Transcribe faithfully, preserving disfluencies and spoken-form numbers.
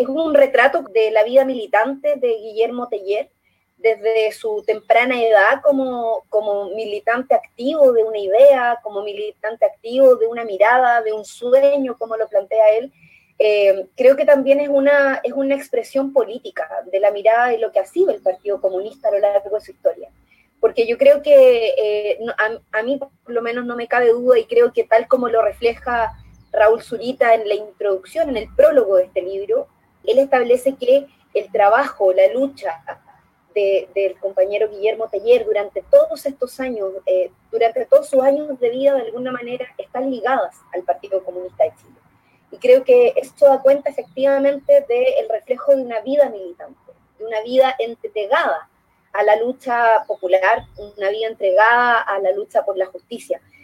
es un retrato de la vida militante de Guillermo Teller, desde su temprana edad como, como militante activo de una idea, como militante activo de una mirada, de un sueño, como lo plantea él. Eh, creo que también es una, es una expresión política de la mirada de lo que ha sido el Partido Comunista a lo largo de su historia. Porque yo creo que eh, a, a mí por lo menos no me cabe duda, y creo que tal como lo refleja Raúl Zurita en la introducción, en el prólogo de este libro, él establece que el trabajo, la lucha de, del compañero Guillermo Teller durante todos estos años, eh, durante todos sus años de vida, de alguna manera, están ligadas al Partido Comunista de Chile. Y creo que esto da cuenta efectivamente del reflejo de una vida militante, de una vida entregada a la lucha popular, una vida entregada a la lucha por la justicia.